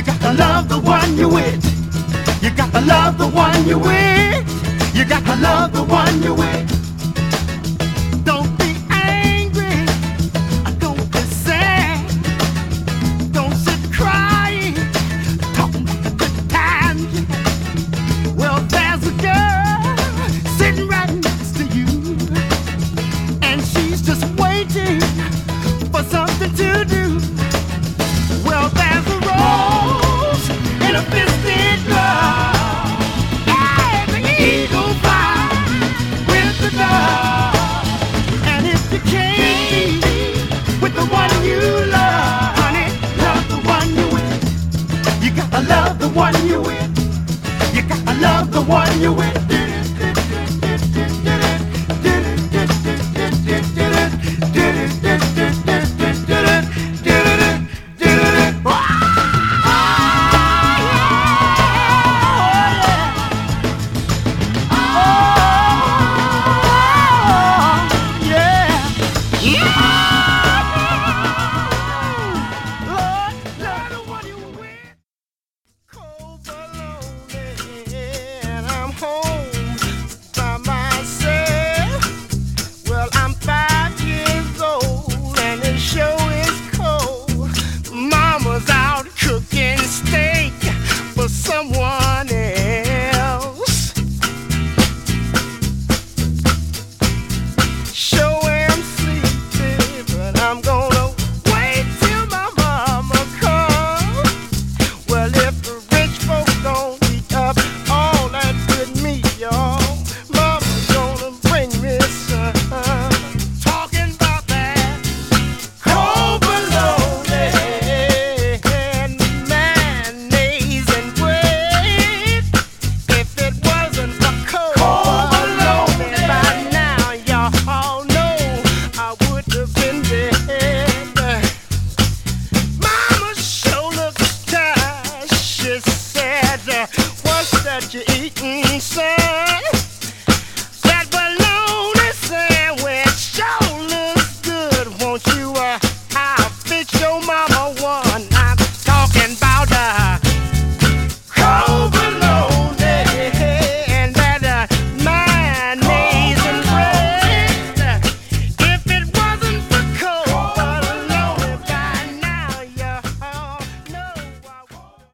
gotta love the one you're with. You gotta love the one you're with. You gotta love the one you're with. Don't be angry, don't be sad, don't sit crying, talking about the good times you had. Well, there's a girl sitting right next to you, and she's just waiting for something to do. Well, there's a rose in a fisted glove, and the eagle flies with the dove. And if you can't be with the one you love, honey, love the one you're with. You gotta love the one you're with. You gotta love the one you're with.